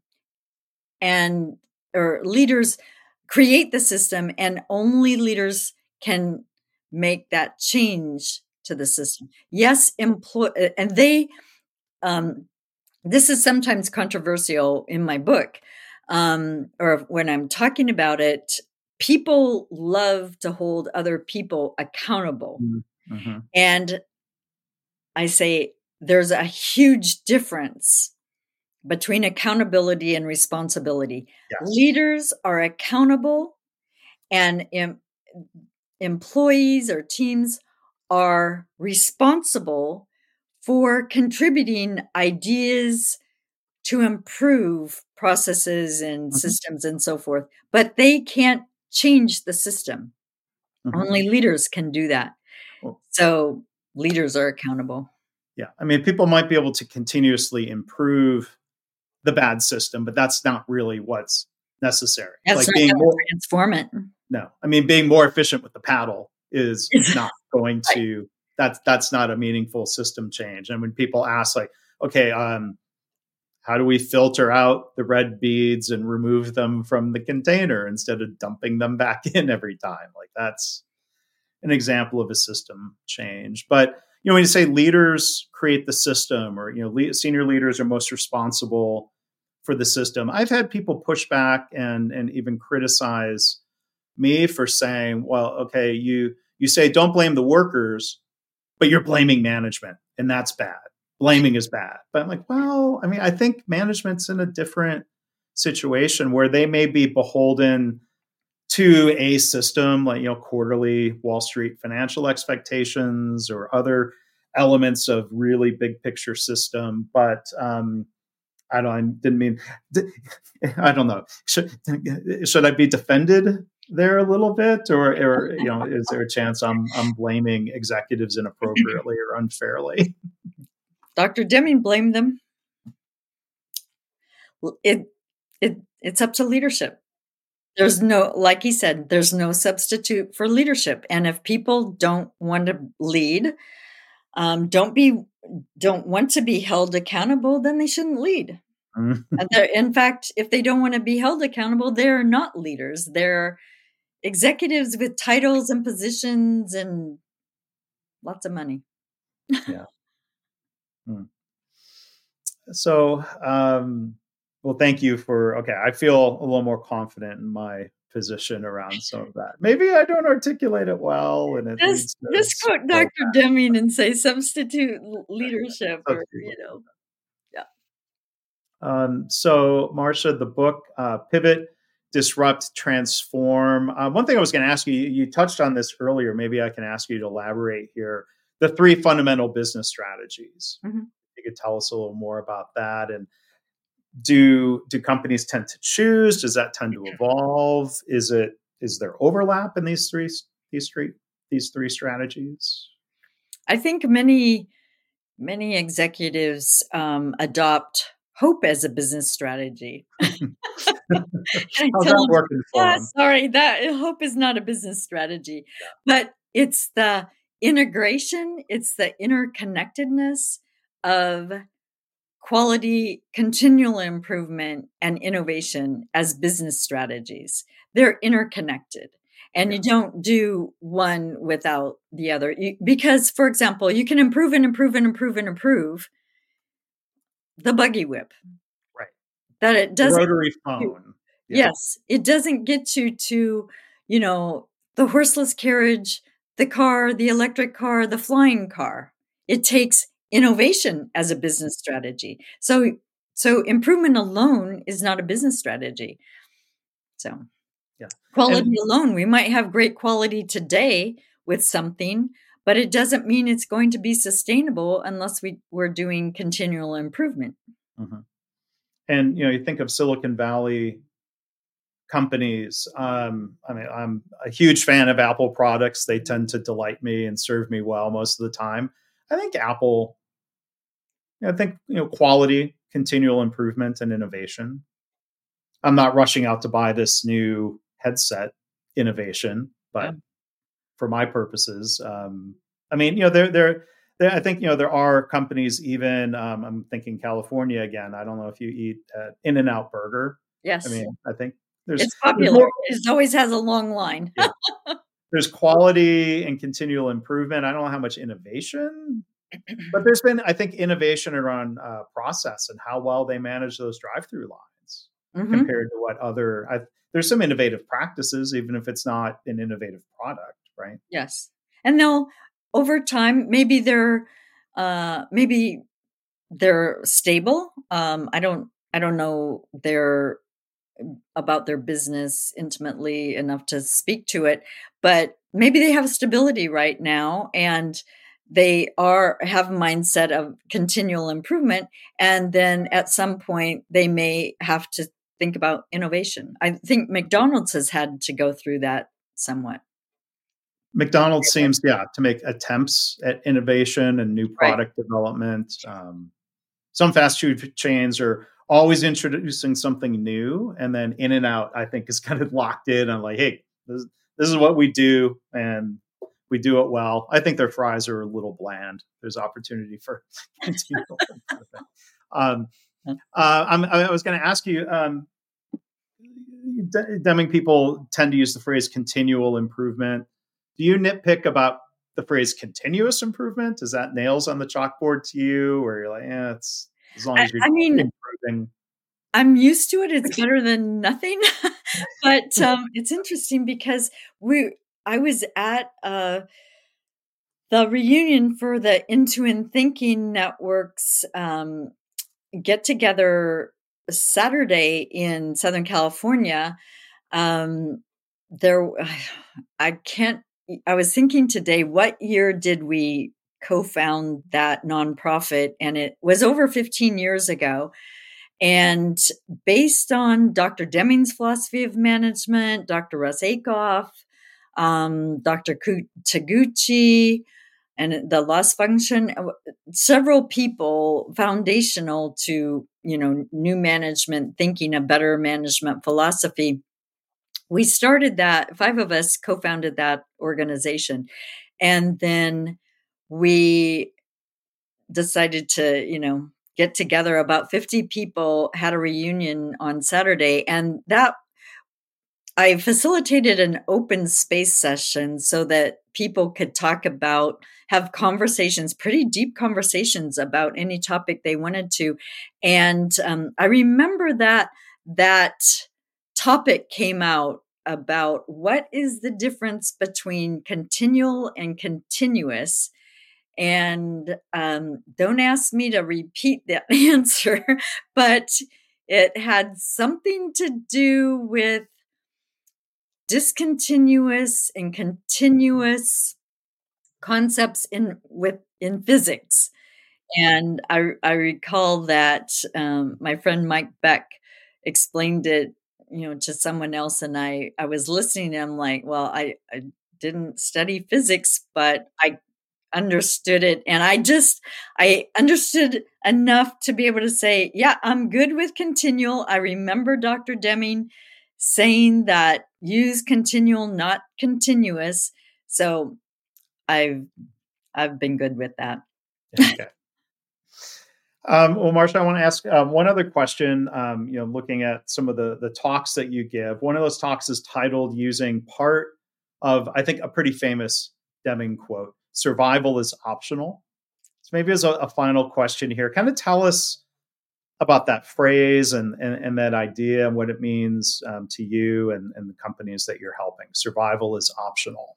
[SPEAKER 3] or leaders create the system, and only leaders can make that change to the system. Yes, and they this is sometimes controversial in my book, or when I'm talking about it. People love to hold other people accountable.
[SPEAKER 2] Mm-hmm.
[SPEAKER 3] And I say there's a huge difference between accountability and responsibility.
[SPEAKER 2] Yes.
[SPEAKER 3] Leaders are accountable, and employees or teams are responsible for contributing ideas to improve processes and systems and so forth. But they can't change the system. Only leaders can do that. So leaders are accountable.
[SPEAKER 2] Yeah. I mean, people might be able to continuously improve the bad system, but that's not really what's necessary.
[SPEAKER 3] That's not going to transform it.
[SPEAKER 2] No. I mean, being more efficient with the paddle is not going to, that's not a meaningful system change. And when people ask like, okay, how do we filter out the red beads and remove them from the container instead of dumping them back in every time? Like that's an example of a system change. But, when you say leaders create the system, or, senior leaders are most responsible for the system, I've had people push back and even criticize me for saying, well, okay, you say don't blame the workers, but you're blaming management, and that's bad. Blaming is bad. But I'm like, well, I mean, I think management's in a different situation where they may be beholden to a system like, quarterly Wall Street financial expectations or other elements of really big picture system. But I don't know. Should I be defended there a little bit, or is there a chance I'm blaming executives inappropriately or unfairly?
[SPEAKER 3] Dr. Deming blamed them. It's up to leadership. There's no, like he said, there's no substitute for leadership. And if people don't want to lead, don't want to be held accountable, then they shouldn't lead. In fact, if they don't want to be held accountable, they're not leaders. They're executives with titles and positions and lots of money.
[SPEAKER 2] Yeah. So, well, thank you I feel a little more confident in my position around some of that. Maybe I don't articulate it well. And
[SPEAKER 3] just quote Dr. Deming and say substitute leadership, or,
[SPEAKER 2] yeah. So Marcia, the book, Pivot, Disrupt, Transform. One thing I was going to ask you, you touched on this earlier. Maybe I can ask you to elaborate here. The 3 fundamental business strategies. You could tell us a little more about that. And do companies tend to choose? Does that tend to evolve? Is there overlap in these three strategies?
[SPEAKER 3] I think many executives adopt hope as a business strategy.
[SPEAKER 2] How's that working for them?
[SPEAKER 3] Sorry, that hope is not a business strategy, but it's the integration, it's the interconnectedness of quality, continual improvement, and innovation as business strategies. They're interconnected, and you don't do one without the other. Because, for example, you can improve and improve and improve and improve the buggy whip.
[SPEAKER 2] Right.
[SPEAKER 3] That it doesn't.
[SPEAKER 2] The rotary phone.
[SPEAKER 3] Yes. It doesn't get you to, the horseless carriage, the car, the electric car, the flying car. It takes innovation as a business strategy. So improvement alone is not a business strategy. So quality alone, we might have great quality today with something, but it doesn't mean it's going to be sustainable unless we're doing continual improvement.
[SPEAKER 2] Mm-hmm. And, you think of Silicon Valley companies. I'm a huge fan of Apple products. They tend to delight me and serve me well most of the time. I think Apple, quality, continual improvement, and innovation. I'm not rushing out to buy this new headset innovation, but for my purposes, I think, there are companies, even, I'm thinking California again. I don't know if you eat at In-N-Out Burger.
[SPEAKER 3] Yes.
[SPEAKER 2] I think
[SPEAKER 3] it's popular. It always has a long line.
[SPEAKER 2] There's quality and continual improvement. I don't know how much innovation But there's been, I think, innovation around process and how well they manage those drive-through lines compared to what there's some innovative practices, even if it's not an innovative product, right?
[SPEAKER 3] Yes. And they'll, over time, maybe they're stable. I don't know about their business intimately enough to speak to it, but maybe they have stability right now and they have a mindset of continual improvement. And then at some point they may have to think about innovation. I think McDonald's has had to go through that somewhat.
[SPEAKER 2] McDonald's seems, to make attempts at innovation and new product development. Some fast food chains are always introducing something new, and then In-N-Out, I think, is kind of locked in on like, hey, this is what we do, and we do it well. I think their fries are a little bland. There's opportunity for continual improvement. I was going to ask you, Deming people tend to use the phrase continual improvement. Do you nitpick about the phrase continuous improvement? Is that nails on the chalkboard to you, or you're like, it's as long as you're improving?
[SPEAKER 3] I'm used to it. It's better than nothing. But it's interesting because I was at the reunion for the Into Thinking Network's get together Saturday in Southern California. I was thinking today, what year did we co-found that nonprofit? And it was over 15 years ago. And based on Dr. Deming's philosophy of management, Dr. Russ Akoff, Dr. Taguchi, and the loss function, several people foundational to, new management thinking, a better management philosophy. We started that, 5 of us co-founded that organization. And then we decided to, get together. About 50 people had a reunion on Saturday. And that I facilitated an open space session so that people could have conversations, pretty deep conversations about any topic they wanted to. And I remember that topic came out about what is the difference between continual and continuous. And don't ask me to repeat that answer, but it had something to do with discontinuous and continuous concepts in physics. And I recall that my friend Mike Beck explained it, to someone else, and I was listening and I'm like, well, I didn't study physics, but I understood it. And I understood enough to be able to say, yeah, I'm good with continual. I remember Dr. Deming saying that use continual, not continuous. So I've been good with that.
[SPEAKER 2] Okay. Well, Marcia, I want to ask one other question. Looking at some of the talks that you give, one of those talks is titled using part of, I think, a pretty famous Deming quote, "Survival is optional." So maybe as a final question here, kind of tell us about that phrase and that idea and what it means to you and the companies that you're helping. Survival is optional.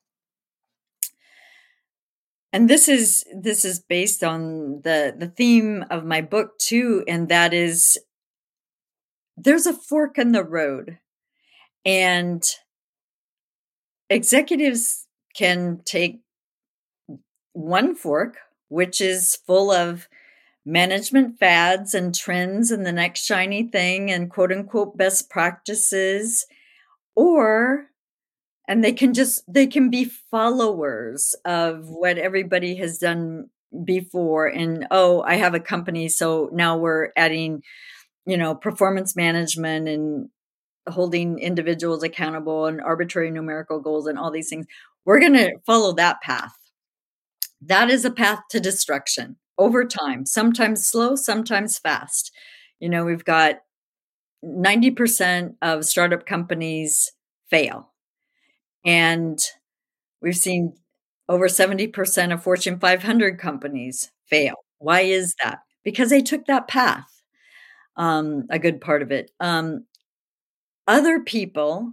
[SPEAKER 3] And this is based on the theme of my book too, and that is there's a fork in the road, and executives can take one fork, which is full of management fads and trends and the next shiny thing and quote unquote best practices, and they can be followers of what everybody has done before. And, I have a company, so now we're adding, performance management and holding individuals accountable and arbitrary numerical goals and all these things. We're going to follow that path. That is a path to destruction over time, sometimes slow, sometimes fast. We've got 90% of startup companies fail. And we've seen over 70% of Fortune 500 companies fail. Why is that? Because they took that path, a good part of it. Other people,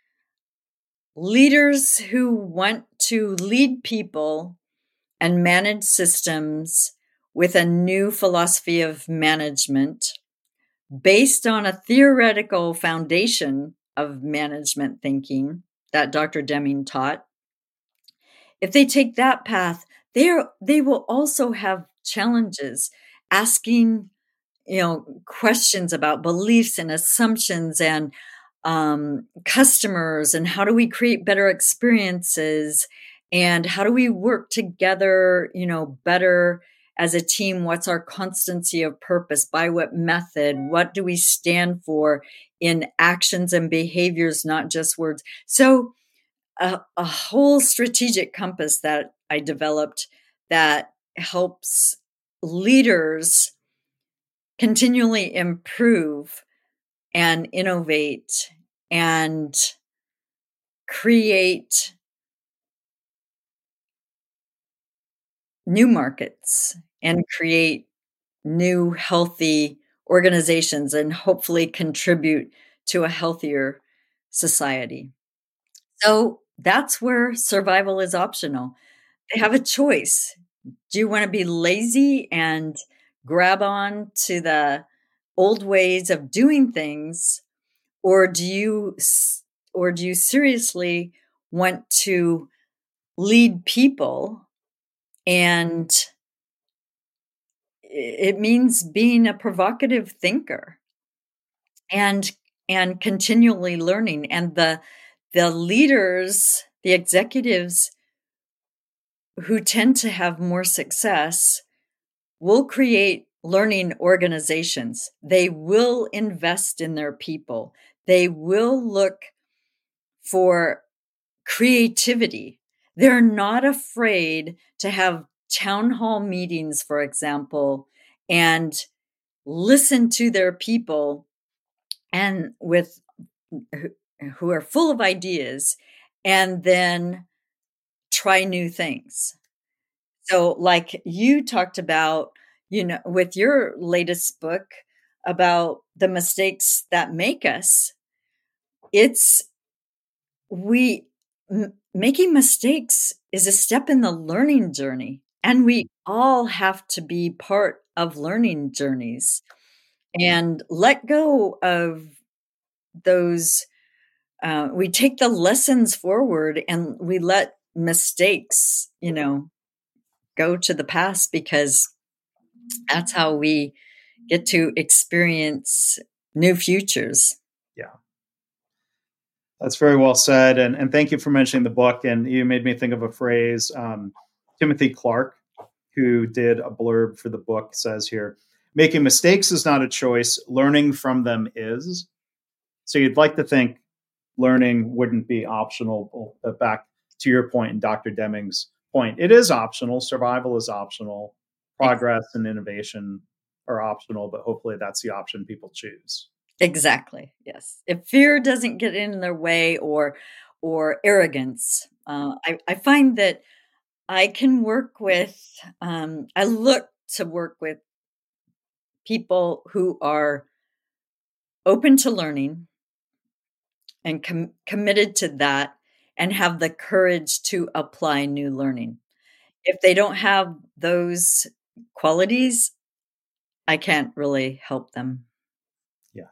[SPEAKER 3] leaders who want to lead people and manage systems with a new philosophy of management based on a theoretical foundation of management thinking that Dr. Deming taught. If they take that path, they will also have challenges asking, questions about beliefs and assumptions and customers, and how do we create better experiences, and how do we work together, better as a team? What's our constancy of purpose? By what method? What do we stand for in actions and behaviors, not just words? So a whole strategic compass that I developed that helps leaders continually improve and innovate and create new markets and create new healthy organizations and hopefully contribute to a healthier society. So that's where survival is optional. They have a choice. Do you want to be lazy and grab on to the old ways of doing things, or do you seriously want to lead people? And it means being a provocative thinker and continually learning. And the leaders, the executives who tend to have more success will create learning organizations. They will invest in their people. They will look for creativity. They're not afraid to have town hall meetings, for example, and listen to their people and who are full of ideas, and then try new things. So like you talked about, with your latest book about the mistakes that make us, making mistakes is a step in the learning journey, and we all have to be part of learning journeys and let go of those. We take the lessons forward and we let mistakes, go to the past, because that's how we get to experience new futures.
[SPEAKER 2] Yeah. That's very well said. And thank you for mentioning the book. And you made me think of a phrase. Timothy Clark, who did a blurb for the book, says here, making mistakes is not a choice. Learning from them is. So you'd like to think learning wouldn't be optional. Back to your point and Dr. Deming's point, it is optional. Survival is optional. Progress and innovation are optional, but hopefully that's the option people choose.
[SPEAKER 3] Exactly. Yes. If fear doesn't get in their way, or arrogance, I find that I can work with, I look to work with people who are open to learning and committed to that, and have the courage to apply new learning. If they don't have those qualities, I can't really help them.
[SPEAKER 2] Yeah.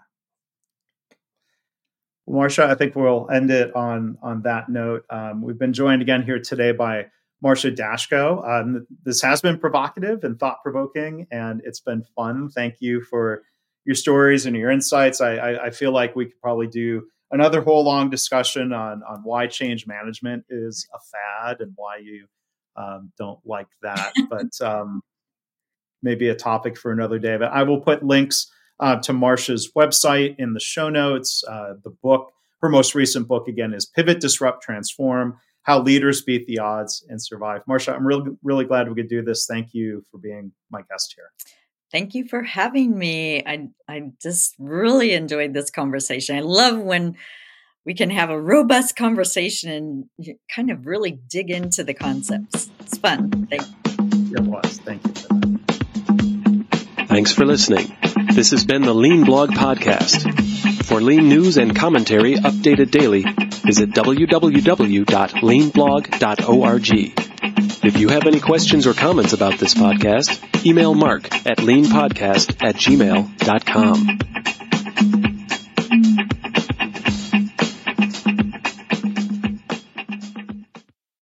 [SPEAKER 2] Well, Marsha, I think we'll end it on that note. We've been joined again here today by Marsha Dashko. This has been provocative and thought-provoking, and it's been fun. Thank you for your stories and your insights. I feel like we could probably do another whole long discussion on why change management is a fad and why you don't like that. But maybe a topic for another day. But I will put links to Marsha's website in the show notes. The book, her most recent book, again, is Pivot, Disrupt, Transform: How Leaders Beat the Odds and Survive. Marsha, I'm really, really glad we could do this. Thank you for being my guest here.
[SPEAKER 3] Thank you for having me. I just really enjoyed this conversation. I love when we can have a robust conversation and kind of really dig into the concepts. It's fun.
[SPEAKER 2] It was. Thank you for that.
[SPEAKER 1] Thanks for listening. This has been the Lean Blog Podcast. For Lean news and commentary updated daily, visit www.leanblog.org. If you have any questions or comments about this podcast, email Mark at leanpodcast@gmail.com.